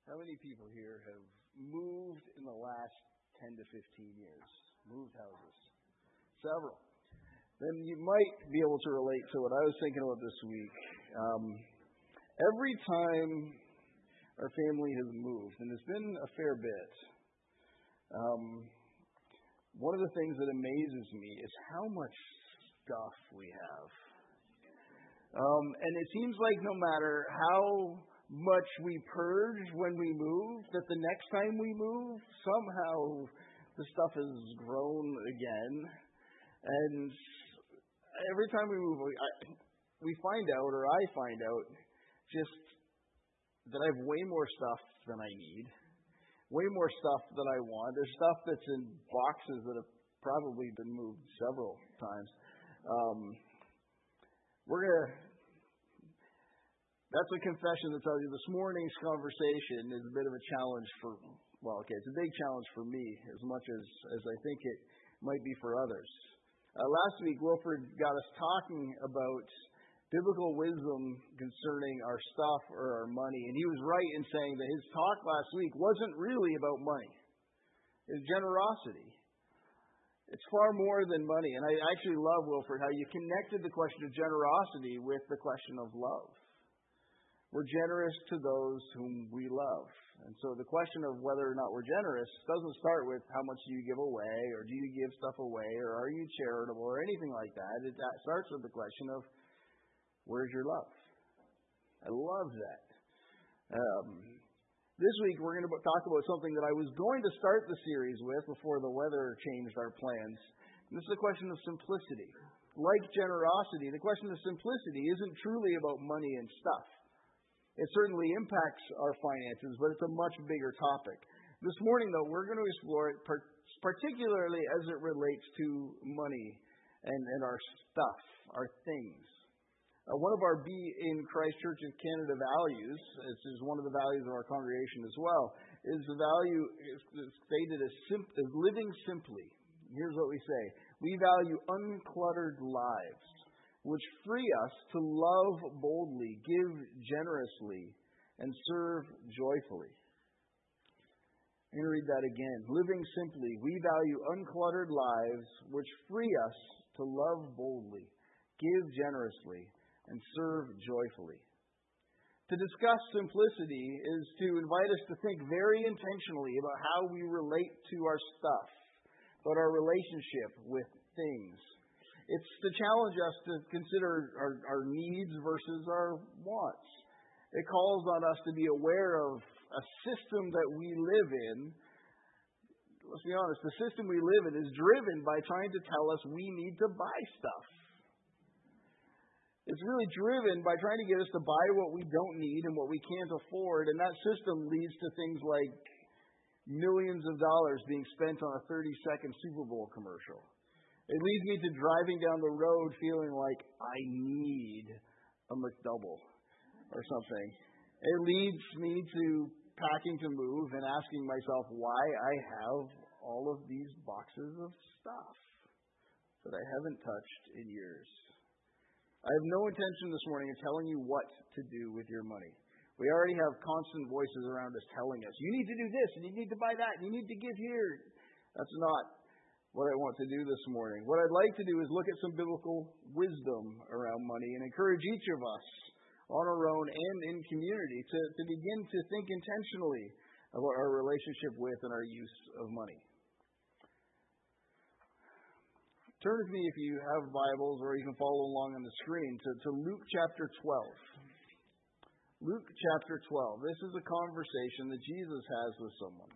How many people here have moved in the last 10 to 15 years? Moved houses? Several. Then you might be able to relate to what I was thinking about this week. Every time our family has moved, and it's been a fair bit, one of the things that amazes me is how much stuff we have. And it seems like no matter how much we purge when we move, that the next time we move, somehow the stuff has grown again. And every time we move, we find out, or I find out, just that I have way more stuff than I need, way more stuff than I want. There's stuff that's in boxes that have probably been moved several times. That's a confession that tells you this morning's conversation is a bit of a challenge it's a big challenge for me as much as I think it might be for others. Last week, Wilfred got us talking about biblical wisdom concerning our stuff or our money, and he was right in saying that his talk last week wasn't really about money. It's generosity. It's far more than money, and I actually love, Wilfred, how you connected the question of generosity with the question of love. We're generous to those whom we love. And so the question of whether or not we're generous doesn't start with how much do you give away, or do you give stuff away, or are you charitable, or anything like that. It starts with the question of where's your love? I love that. This week we're going to talk about something that I was going to start the series with before the weather changed our plans. And this is the question of simplicity. Like generosity, the question of simplicity isn't truly about money and stuff. It certainly impacts our finances, but it's a much bigger topic. This morning, though, we're going to explore it particularly as it relates to money and our stuff, our things. One of our Be in Christ Church of Canada values, this is one of the values of our congregation as well, is the value is stated as living simply. Here's what we say. We value uncluttered lives, which free us to love boldly, give generously, and serve joyfully. I'm going to read that again. Living simply, we value uncluttered lives, which free us to love boldly, give generously, and serve joyfully. To discuss simplicity is to invite us to think very intentionally about how we relate to our stuff, about our relationship with things. It's to challenge us to consider our needs versus our wants. It calls on us to be aware of a system that we live in. Let's be honest, the system we live in is driven by trying to tell us we need to buy stuff. It's really driven by trying to get us to buy what we don't need and what we can't afford, and that system leads to things like millions of dollars being spent on a 30-second Super Bowl commercial. It leads me to driving down the road feeling like I need a McDouble or something. It leads me to packing to move and asking myself why I have all of these boxes of stuff that I haven't touched in years. I have no intention this morning of telling you what to do with your money. We already have constant voices around us telling us, you need to do this, and you need to buy that, and you need to give here. That's not what I want to do this morning. What I'd like to do is look at some biblical wisdom around money and encourage each of us on our own and in community to begin to think intentionally about our relationship with and our use of money. Turn with me, if you have Bibles, or you can follow along on the screen, to Luke chapter 12. Luke chapter 12. This is a conversation that Jesus has with someone.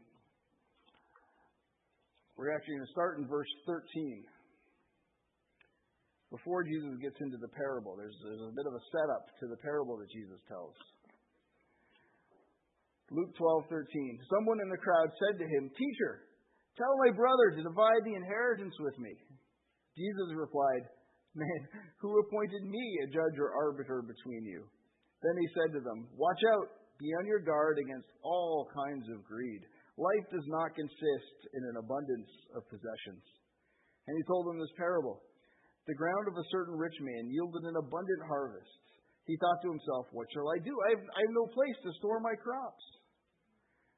We're actually going to start in verse 13. Before Jesus gets into the parable, there's a bit of a setup to the parable that Jesus tells. Luke 12:13. Someone in the crowd said to him, "Teacher, tell my brother to divide the inheritance with me." Jesus replied, "Man, who appointed me a judge or arbiter between you?" Then he said to them, "Watch out, be on your guard against all kinds of greed. Life does not consist in an abundance of possessions." And he told them this parable. The ground of a certain rich man yielded an abundant harvest. He thought to himself, "What shall I do? I have no place to store my crops."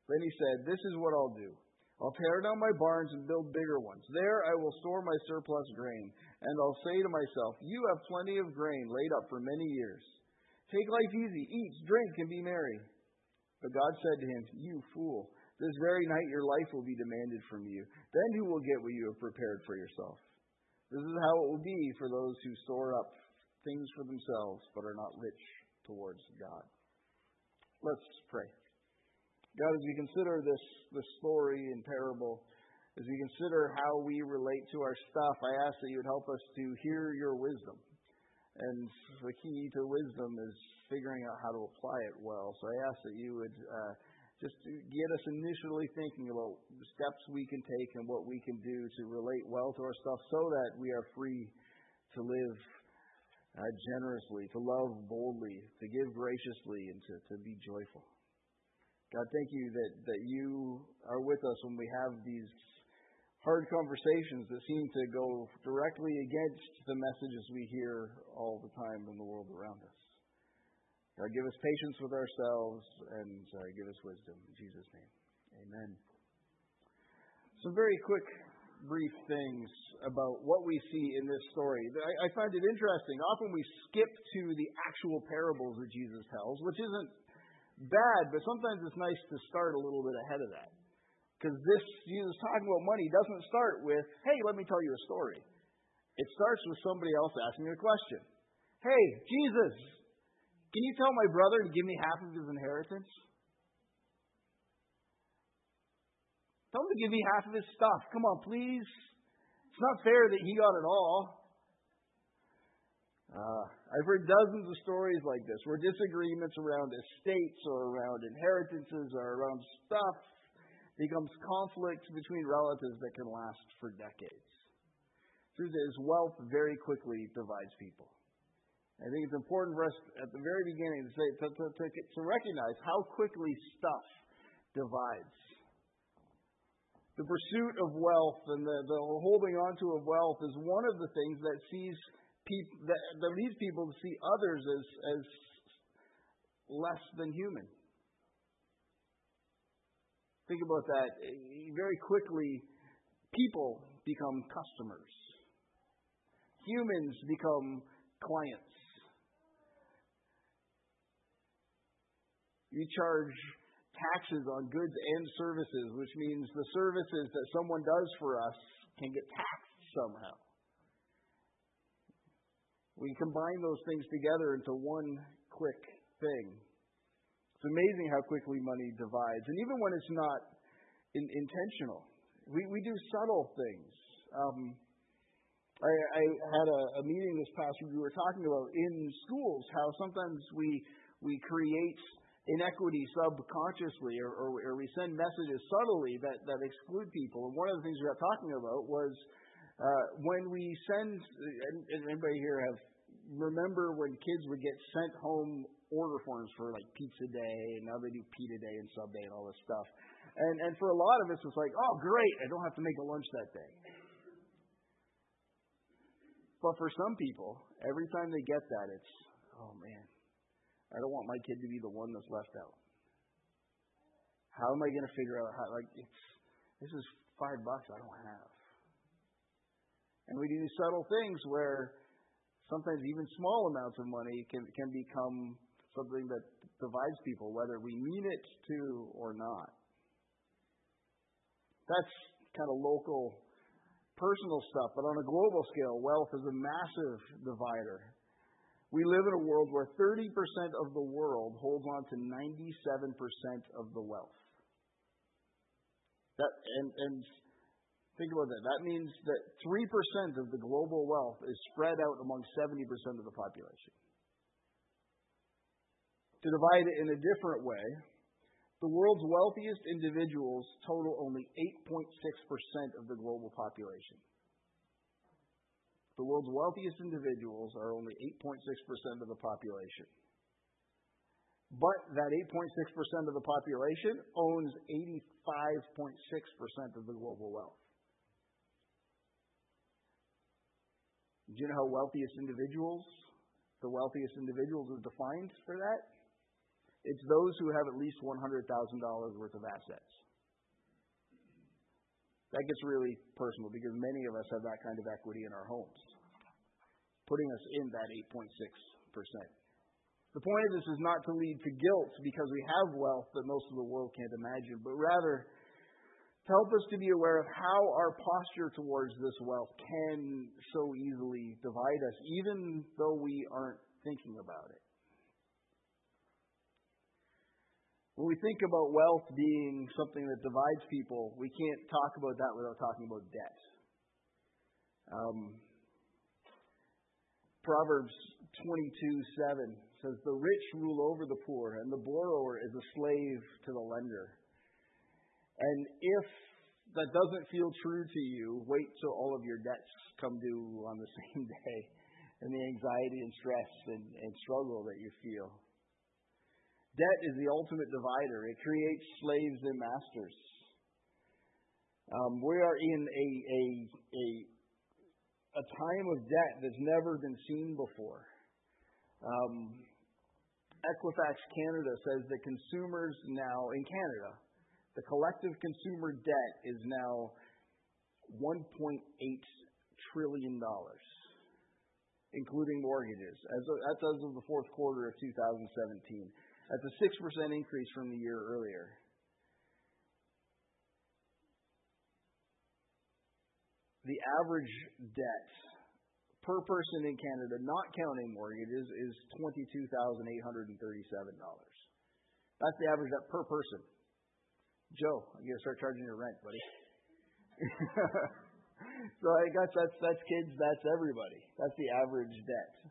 Then he said, "This is what I'll do. I'll tear down my barns and build bigger ones. There I will store my surplus grain, and I'll say to myself, 'You have plenty of grain laid up for many years. Take life easy, eat, drink, and be merry.' But God said to him, 'You fool, this very night your life will be demanded from you. Then who will get what you have prepared for yourself? This is how it will be for those who store up things for themselves, but are not rich towards God.'" Let's pray. God, as we consider this story and parable, as we consider how we relate to our stuff, I ask that you would help us to hear your wisdom. And the key to wisdom is figuring out how to apply it well. So I ask that you would just get us initially thinking about the steps we can take and what we can do to relate well to our stuff so that we are free to live generously, to love boldly, to give graciously, and to be joyful. God, thank you that you are with us when we have these hard conversations that seem to go directly against the messages we hear all the time in the world around us. God, give us patience with ourselves and give us wisdom. In Jesus' name, amen. Some very quick, brief things about what we see in this story. I find it interesting. Often we skip to the actual parables that Jesus tells, which isn't bad, but sometimes it's nice to start a little bit ahead of that. Because this Jesus talking about money doesn't start with, "Hey, let me tell you a story." It starts with somebody else asking a question. "Hey, Jesus, can you tell my brother to give me half of his inheritance? Tell him to give me half of his stuff. Come on, please. It's not fair that he got it all." I've heard dozens of stories like this where disagreements around estates or around inheritances or around stuff becomes conflict between relatives that can last for decades. Truth is, wealth very quickly divides people. I think it's important for us at the very beginning to recognize how quickly stuff divides. The pursuit of wealth and the holding on to of wealth is one of the things that leads people to see others as less than human. Think about that. Very quickly, people become customers. Humans become clients. You charge taxes on goods and services, which means the services that someone does for us can get taxed somehow. We combine those things together into one quick thing. It's amazing how quickly money divides. And even when it's not intentional, we do subtle things. I had a meeting this past week. We were talking about in schools how sometimes we create inequity subconsciously or we send messages subtly that exclude people. And one of the things we got talking about was when we send, anybody here remember when kids would get sent home order forms for like Pizza Day, and now they do Pita Day and Sub Day and all this stuff. And for a lot of us, it's like, oh, great, I don't have to make a lunch that day. But for some people, every time they get that, it's, oh man, I don't want my kid to be the one that's left out. How am I going to figure out how, this is $5 I don't have. And we do these subtle things where sometimes even small amounts of money can become something that divides people, whether we mean it to or not. That's kind of local, personal stuff. But on a global scale, wealth is a massive divider. We live in a world where 30% of the world holds on to 97% of the wealth. And think about that. That means that 3% of the global wealth is spread out among 70% of the population. To divide it in a different way, the world's wealthiest individuals total only 8.6% of the global population. The world's wealthiest individuals are only 8.6% of the population. But that 8.6% of the population owns 85.6% of the global wealth. Do you know how the wealthiest individuals are defined for that? It's those who have at least $100,000 worth of assets. That gets really personal because many of us have that kind of equity in our homes, putting us in that 8.6%. The point of this is not to lead to guilt because we have wealth that most of the world can't imagine, but rather to help us to be aware of how our posture towards this wealth can so easily divide us, even though we aren't thinking about it. When we think about wealth being something that divides people, we can't talk about that without talking about debt. Proverbs 22:7 says, "The rich rule over the poor, and the borrower is a slave to the lender." And if that doesn't feel true to you, wait till all of your debts come due on the same day and the anxiety and stress and struggle that you feel. Debt is the ultimate divider. It creates slaves and masters. We are in a time of debt that's never been seen before. Equifax Canada says that consumers now in Canada, the collective consumer debt is now $1.8 trillion, including mortgages. That's as of the fourth quarter of 2017. That's a 6% increase from the year earlier. The average debt per person in Canada, not counting mortgages, is $22,837. That's the average debt per person. Joe, you gotta start charging your rent, buddy. So I guess that's kids, that's everybody. That's the average debt.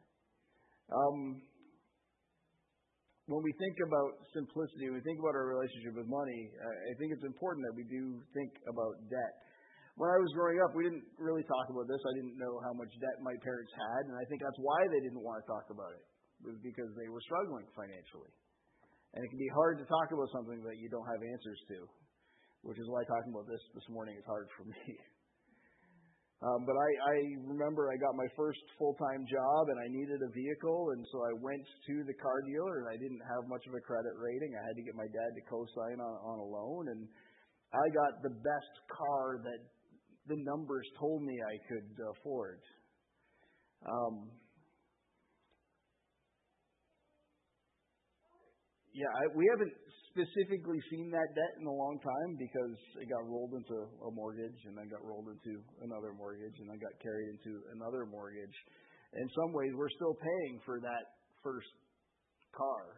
When we think about simplicity, when we think about our relationship with money, I think it's important that we do think about debt. When I was growing up, we didn't really talk about this. I didn't know how much debt my parents had, and I think that's why they didn't want to talk about it, was because they were struggling financially. And it can be hard to talk about something that you don't have answers to, which is why talking about this morning is hard for me. But I remember I got my first full-time job, and I needed a vehicle, and so I went to the car dealer, and I didn't have much of a credit rating. I had to get my dad to co-sign on a loan, and I got the best car that the numbers told me I could afford. We haven't specifically seen that debt in a long time because it got rolled into a mortgage and then got rolled into another mortgage and then got carried into another mortgage. In some ways, we're still paying for that first car.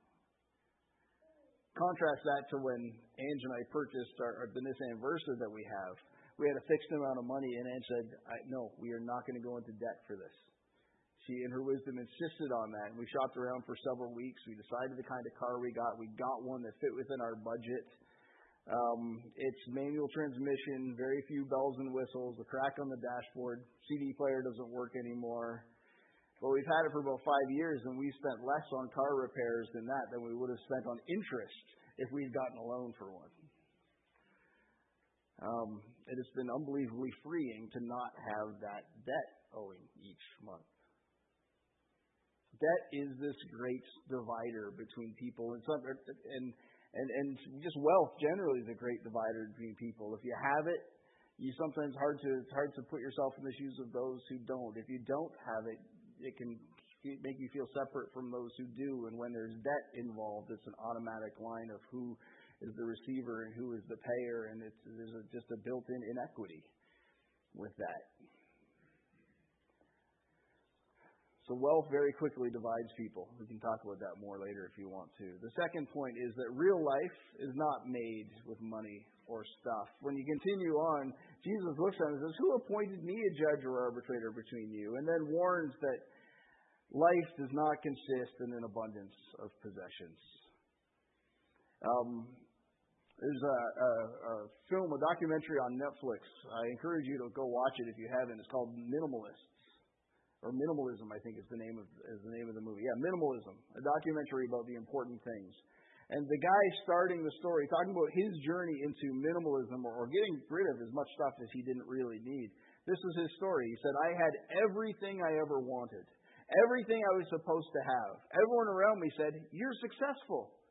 Contrast that to when Ange and I purchased the Nissan Versa that we have. We had a fixed amount of money, and Ange said, no, we are not going to go into debt for this. She, in her wisdom, insisted on that, and we shopped around for several weeks. We decided the kind of car we got. We got one that fit within our budget. It's manual transmission, very few bells and whistles, a crack on the dashboard, CD player doesn't work anymore. But we've had it for about 5 years, and we spent less on car repairs than we would have spent on interest if we'd gotten a loan for one. It has been unbelievably freeing to not have that debt owing each month. Debt is this great divider between people, and just wealth generally is a great divider between people. If you have it, it's hard to put yourself in the shoes of those who don't. If you don't have it, it can make you feel separate from those who do. And when there's debt involved, it's an automatic line of who is the receiver and who is the payer, and there's just a built-in inequity with that. So wealth very quickly divides people. We can talk about that more later if you want to. The second point is that real life is not made with money or stuff. When you continue on, Jesus looks at him and says, "Who appointed me a judge or arbitrator between you?" And then warns that life does not consist in an abundance of possessions. There's a film, a documentary on Netflix. I encourage you to go watch it if you haven't. It's called Minimalists. Or Minimalism, I think is the name of the movie. Yeah, Minimalism, a documentary about the important things. And the guy starting the story, talking about his journey into minimalism or getting rid of as much stuff as he didn't really need. This is his story. He said, "I had everything I ever wanted, everything I was supposed to have. Everyone around me said, 'You're successful.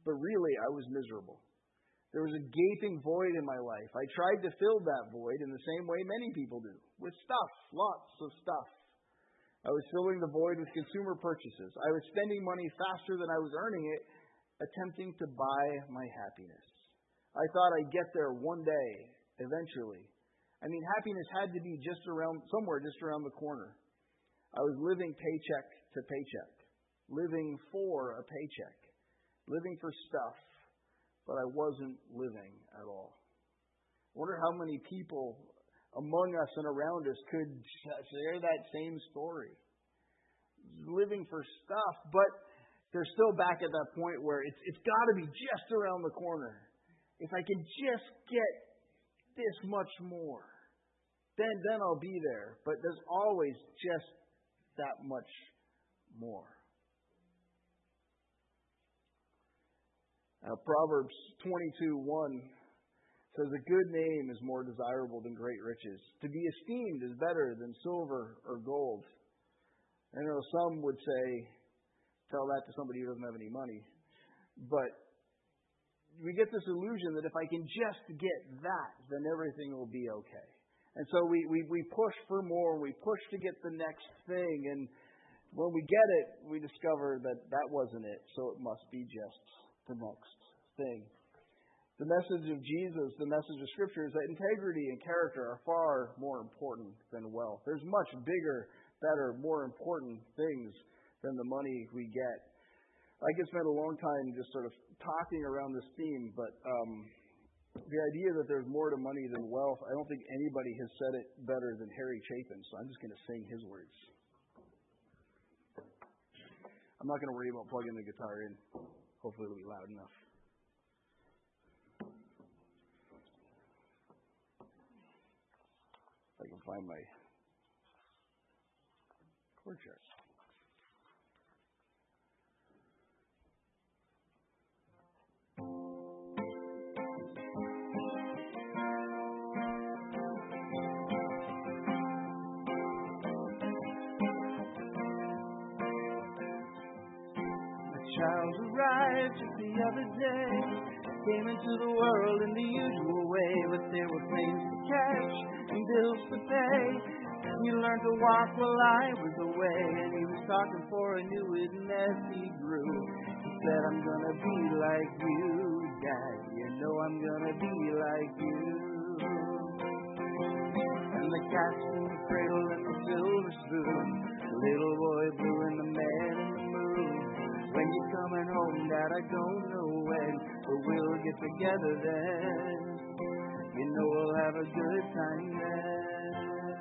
but really I was miserable. There was a gaping void in my life. I tried to fill that void in the same way many people do, with stuff, lots of stuff. I was filling the void with consumer purchases. I was spending money faster than I was earning it, attempting to buy my happiness. I thought I'd get there one day, eventually. I mean, happiness had to be somewhere just around the corner. I was living paycheck to paycheck, living for a paycheck, living for stuff, but I wasn't living at all. I wonder how many people among us and around us could share that same story. Living for stuff, but they're still back at that point where it's got to be just around the corner. If I can just get this much more, then I'll be there. But there's always just that much more. Now, Proverbs 22:1 says, "A good name is more desirable than great riches. To be esteemed is better than silver or gold." I know some would say, tell that to somebody who doesn't have any money. But we get this illusion that if I can just get that, then everything will be okay. And so we push for more. We push to get the next thing. And when we get it, we discover that wasn't it. So it must be just the next thing. The message of Jesus, the message of Scripture, is that integrity and character are far more important than wealth. There's much bigger, better, more important things than the money we get. I could spend a long time just sort of talking around this theme, but the idea that there's more to money than wealth, I don't think anybody has said it better than Harry Chapin, so I'm just going to sing his words. I'm not going to worry about plugging the guitar in. Hopefully it'll be loud enough. If I can find my chord chart. Child arrived just the other day, came into the world in the usual way, but there were flames to catch and bills to pay. He learned to walk while I was away, and he was talking for I knew it, and as he grew, he said, "I'm gonna be like you, Dad, you know I'm gonna be like you." And the cat's in the cradle and the silver spoon, the little boy blue and the man in the moon. When you're coming home, Dad, I don't know when, but we'll get together then. You know we'll have a good time then.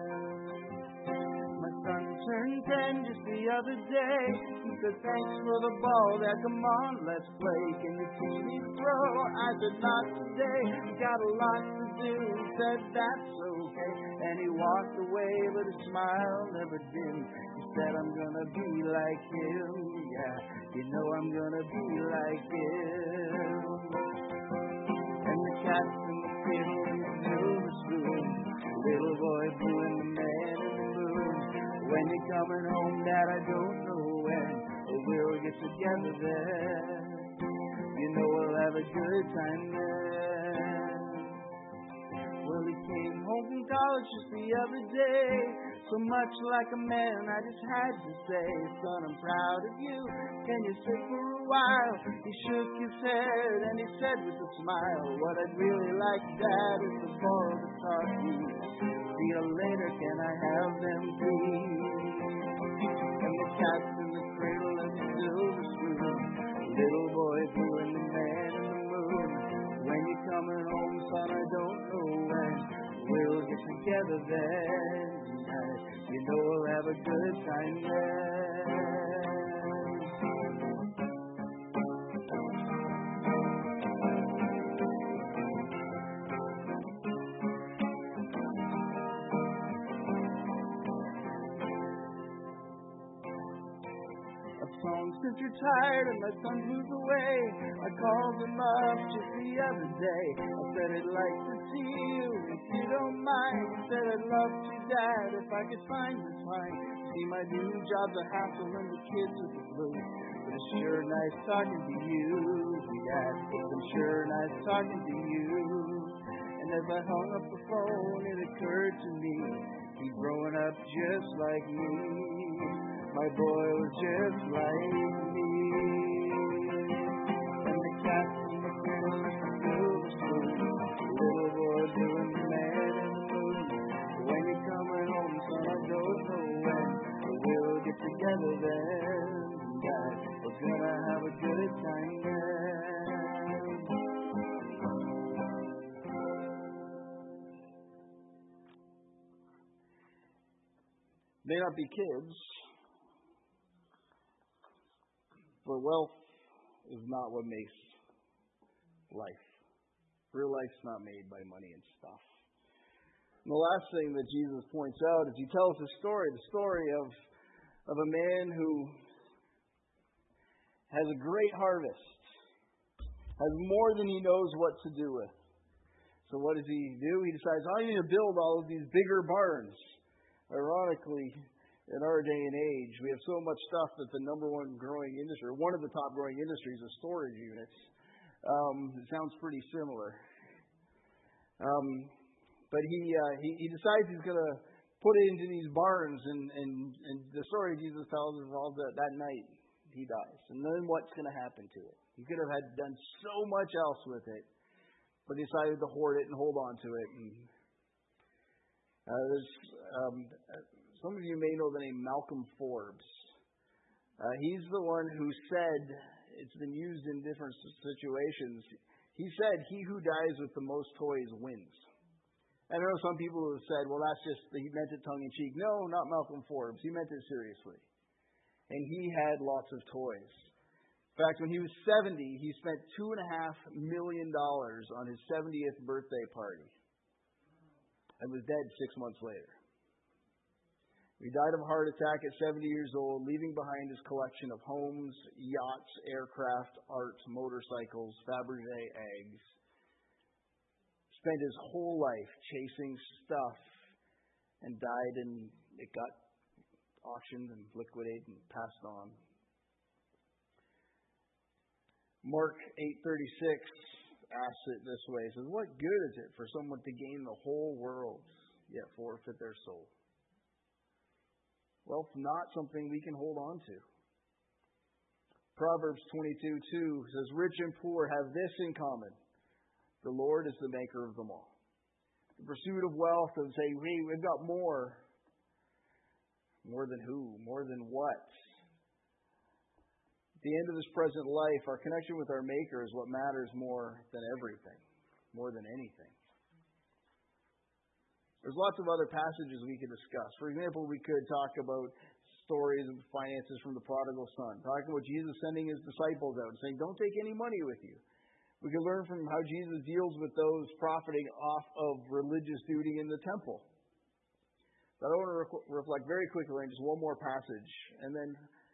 My son turned 10 just the other day. He said, "Thanks for the ball, Dad, come on, let's play. Can you teach me to throw?" I said, "Not today, got a lot to do." He said, "That's okay." And he walked away, but his smile never dimmed. He said, "I'm gonna be like him, yeah, you know I'm gonna be like him." And the cat's in the cradle and the silver spoon, little boy blue and the man in the moon. When you're coming home, Dad, I don't know when, but we'll get together then. You know we'll have a good time then. Well, he came home from college just the other day, so much like a man, I just had to say, "Son, I'm proud of you. Can you sit for a while?" He shook his head and he said with a smile, "What I'd really like, Dad, is to borrow the car keys. See you later, can I have them, please?" And the cat's in the cradle and the silver spoon, little boy blue and the man in the moon. When you're coming home, son, I don't know when, we'll get together then. You know we'll have a good time then. Since you're tired and my son moved away, I called him up just the other day. I said I'd like to see you if you don't mind. He said I'd love to, Dad, if I could find the time. See, my new job's a hassle and the kids are the flu. The It's sure nice talking to you, Dad. It's sure nice talking to you. And as I hung up the phone, it occurred to me, he's growing up just like me. My boy was just like me. And the cat and the fish and silver spoon, the little boy doing the man in the moon. When you're coming home, son, I don't know when, but we'll get together then. Dad, we're gonna have a good time then. May not be kids, but wealth is not what makes life. Real life's not made by money and stuff. And the last thing that Jesus points out is he tells the story of a man who has a great harvest, has more than he knows what to do with. So what does he do? He decides, I need to build all of these bigger barns. Ironically, in our day and age, we have so much stuff that the number one growing industry, or one of the top growing industries, is storage units. It sounds pretty similar. But he decides he's going to put it into these barns, and the story Jesus tells is all that night he dies. And then what's going to happen to it? He could have done so much else with it, but he decided to hoard it and hold on to it. And some of you may know the name Malcolm Forbes. He's the one who said, it's been used in different situations, he said, he who dies with the most toys wins. I know some people have said, well, that's just, he meant it tongue-in-cheek. No, not Malcolm Forbes. He meant it seriously. And he had lots of toys. In fact, when he was 70, he spent $2.5 million on his 70th birthday party and was dead 6 months later. He died of a heart attack at 70 years old, leaving behind his collection of homes, yachts, aircraft, art, motorcycles, Fabergé eggs. Spent his whole life chasing stuff and died, and it got auctioned and liquidated and passed on. Mark 8:36 asks it this way. He says, what good is it for someone to gain the whole world, yet forfeit their soul? Wealth's not something we can hold on to. Proverbs 22:2 says, rich and poor have this in common. The Lord is the maker of them all. The pursuit of wealth and say, hey, we've got more. More than who? More than what? At the end of this present life, our connection with our Maker is what matters more than everything, more than anything. There's lots of other passages we could discuss. For example, we could talk about stories of finances from the prodigal son, talking about Jesus sending his disciples out and saying, don't take any money with you. We could learn from how Jesus deals with those profiting off of religious duty in the temple. But I want to reflect very quickly on just one more passage and then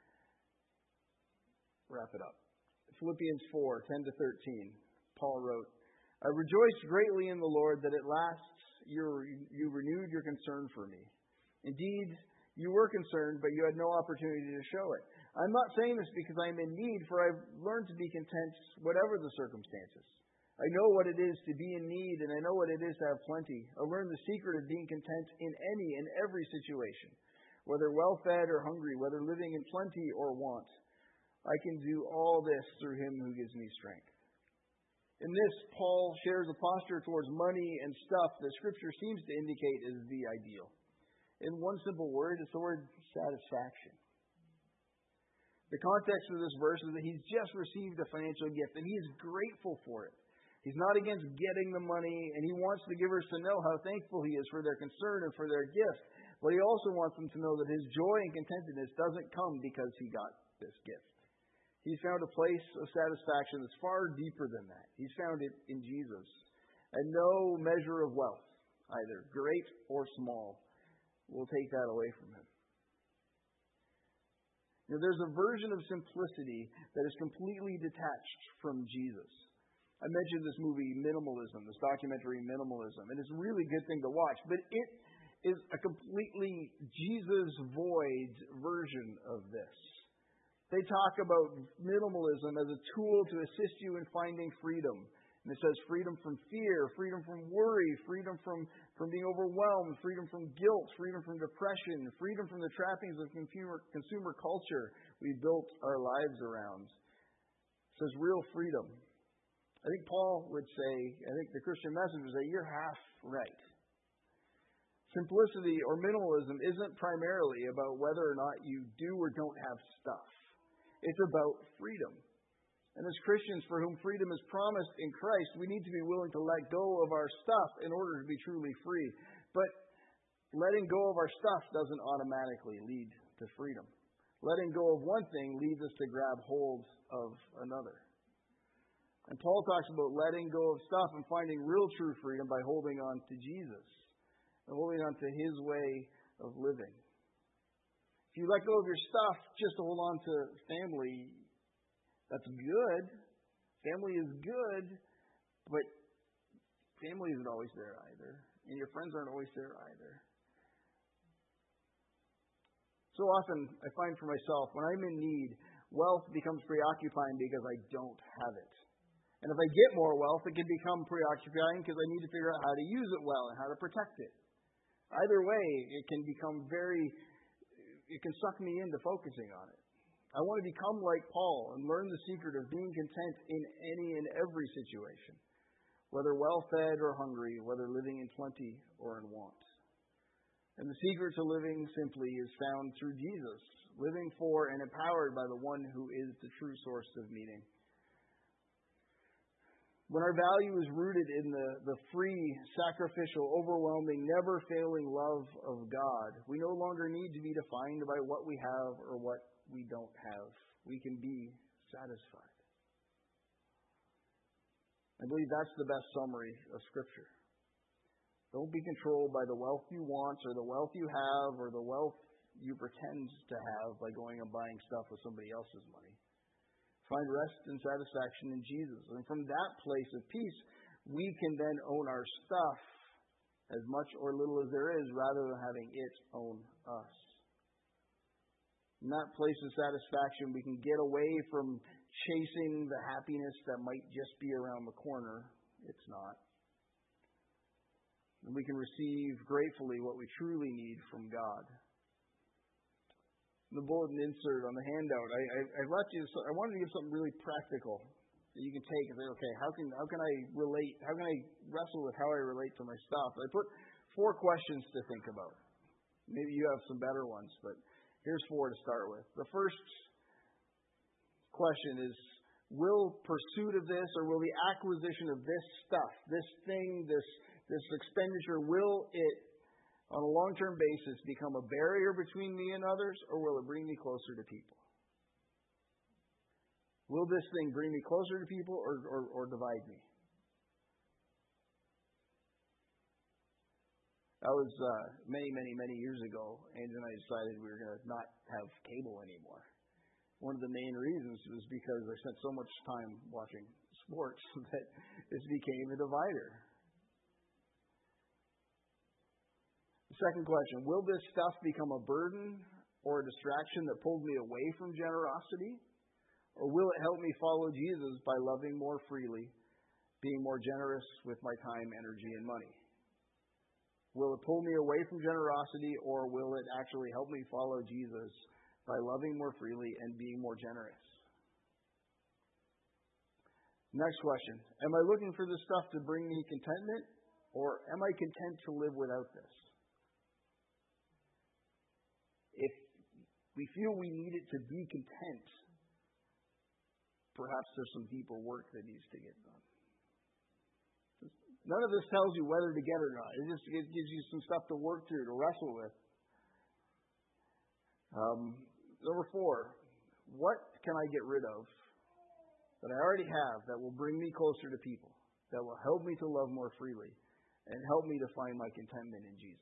wrap it up. Philippians 4:10-13. Paul wrote, I rejoiced greatly in the Lord that at last you renewed your concern for me. Indeed, you were concerned, but you had no opportunity to show it. I'm not saying this because I'm in need, for I've learned to be content whatever the circumstances. I know what it is to be in need, and I know what it is to have plenty. I learned the secret of being content in any and every situation, whether well-fed or hungry, whether living in plenty or want. I can do all this through him who gives me strength. In this, Paul shares a posture towards money and stuff that Scripture seems to indicate is the ideal. In one simple word, it's the word satisfaction. The context of this verse is that he's just received a financial gift, and he is grateful for it. He's not against getting the money, and he wants the givers to know how thankful he is for their concern and for their gift. But he also wants them to know that his joy and contentedness doesn't come because he got this gift. He's found a place of satisfaction that's far deeper than that. He's found it in Jesus. And no measure of wealth, either great or small, will take that away from him. You know, there's a version of simplicity that is completely detached from Jesus. I mentioned this movie, Minimalism, this documentary, Minimalism, and it's a really good thing to watch, but it is a completely Jesus-void version of this. They talk about minimalism as a tool to assist you in finding freedom. And it says freedom from fear, freedom from worry, freedom from being overwhelmed, freedom from guilt, freedom from depression, freedom from the trappings of consumer culture we built our lives around. It says real freedom. I think Paul would say, I think the Christian message would say, you're half right. Simplicity or minimalism isn't primarily about whether or not you do or don't have stuff. It's about freedom. And as Christians for whom freedom is promised in Christ, we need to be willing to let go of our stuff in order to be truly free. But letting go of our stuff doesn't automatically lead to freedom. Letting go of one thing leads us to grab hold of another. And Paul talks about letting go of stuff and finding real true freedom by holding on to Jesus and holding on to His way of living. If you let go of your stuff just to hold on to family, that's good. Family is good, but family isn't always there either. And your friends aren't always there either. So often, I find for myself, when I'm in need, wealth becomes preoccupying because I don't have it. And if I get more wealth, it can become preoccupying because I need to figure out how to use it well and how to protect it. Either way, it can become it can suck me into focusing on it. I want to become like Paul and learn the secret of being content in any and every situation, whether well-fed or hungry, whether living in plenty or in want. And the secret to living simply is found through Jesus, living for and empowered by the one who is the true source of meaning. When our value is rooted in the free, sacrificial, overwhelming, never-failing love of God, we no longer need to be defined by what we have or what we don't have. We can be satisfied. I believe that's the best summary of Scripture. Don't be controlled by the wealth you want or the wealth you have or the wealth you pretend to have by going and buying stuff with somebody else's money. Find rest and satisfaction in Jesus. And from that place of peace, we can then own our stuff as much or little as there is rather than having it own us. In that place of satisfaction, we can get away from chasing the happiness that might just be around the corner. It's not. And we can receive gratefully what we truly need from God. The bulletin insert on the handout, I wanted to give something really practical that you can take and say, okay, how can I relate? How can I wrestle with how I relate to my stuff? I put 4 questions to think about. Maybe you have some better ones, but here's 4 to start with. The first question is, will pursuit of this or will the acquisition of this stuff, this thing, this expenditure, will it on a long-term basis become a barrier between me and others, or will it bring me closer to people? Will this thing bring me closer to people or divide me? That was many years ago. Angie and I decided we were going to not have cable anymore. One of the main reasons was because I spent so much time watching sports that this became a divider. The second question, will this stuff become a burden or a distraction that pulls me away from generosity? Or will it help me follow Jesus by loving more freely, being more generous with my time, energy, and money? Will it pull me away from generosity, or will it actually help me follow Jesus by loving more freely and being more generous? Next question, am I looking for this stuff to bring me contentment, or am I content to live without this? If we feel we need it to be content, perhaps there's some deeper work that needs to get done. None of this tells you whether to get it or not. It gives you some stuff to work through, to wrestle with. Number 4, what can I get rid of that I already have that will bring me closer to people, that will help me to love more freely, and help me to find my contentment in Jesus?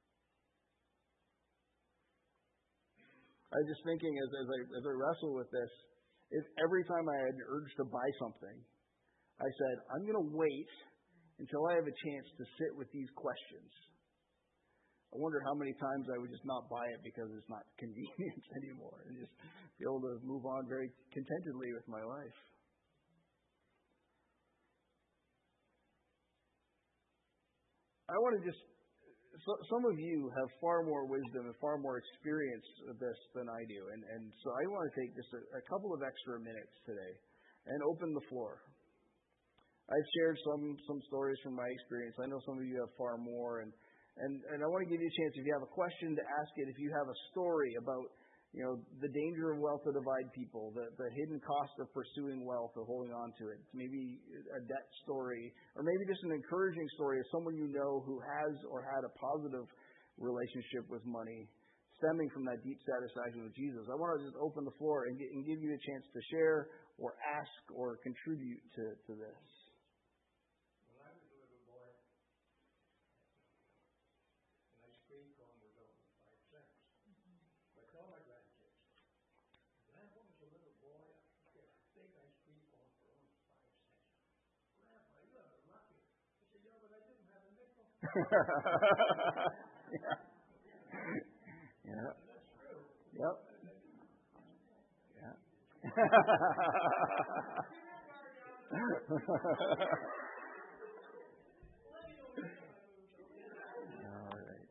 I was just thinking as I wrestle with this, if every time I had an urge to buy something, I said, I'm going to wait until I have a chance to sit with these questions. I wonder how many times I would just not buy it because it's not convenient anymore and just be able to move on very contentedly with my life. I want to some of you have far more wisdom and far more experience with this than I do. And so I want to take just a couple of extra minutes today and open the floor. I've shared some stories from my experience. I know some of you have far more. And I want to give you a chance, if you have a question, to ask it. If you have a story about, the danger of wealth to divide people, the hidden cost of pursuing wealth, of holding on to it, maybe a debt story, or maybe just an encouraging story of someone you know who has or had a positive relationship with money stemming from that deep satisfaction with Jesus. I want to just open the floor and give you a chance to share or ask or contribute to this. When I was a little boy, an ice cream cone was only 5 cents. I tell my grandkids, when I was a little boy, I could get a big ice cream cone for only 5 cents. Grandpa, you are lucky. I said, yeah, but I didn't have a nickel. Yeah. That's true. Yep. Yeah. All right.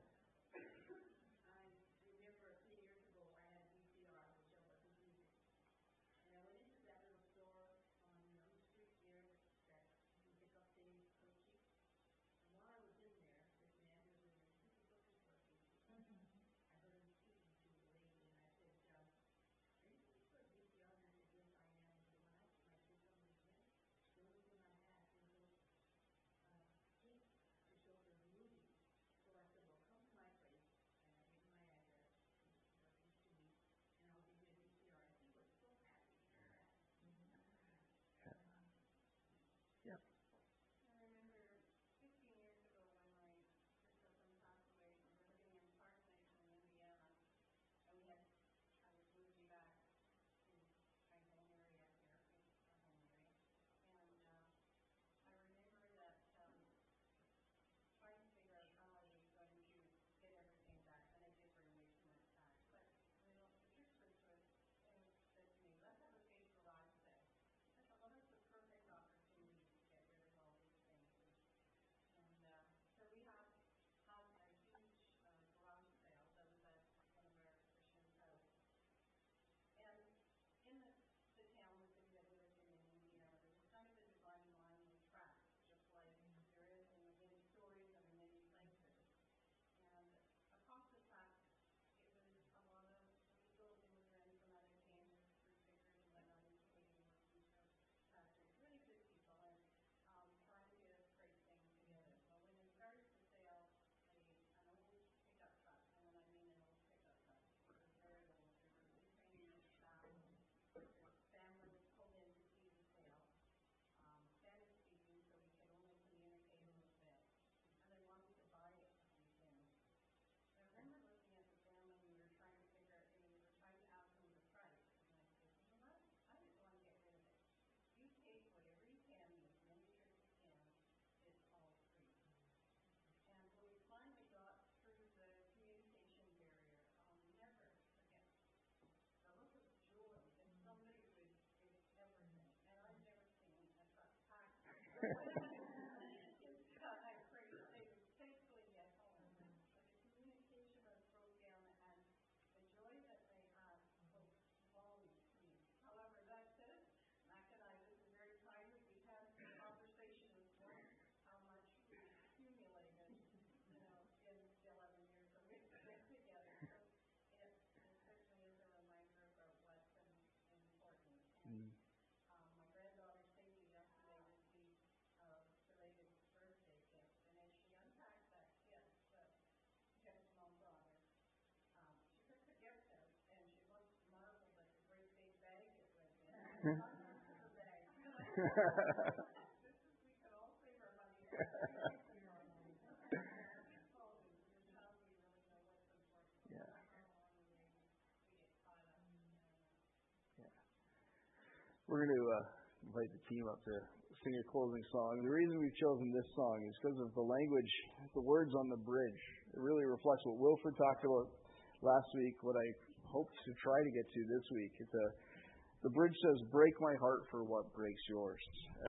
We're going to invite the team up to sing a closing song. The reason we've chosen this song is because of the language, the words on the bridge. It really reflects what Wilford talked about last week, what I hope to try to get to this week. The bridge says, "Break my heart for what breaks yours."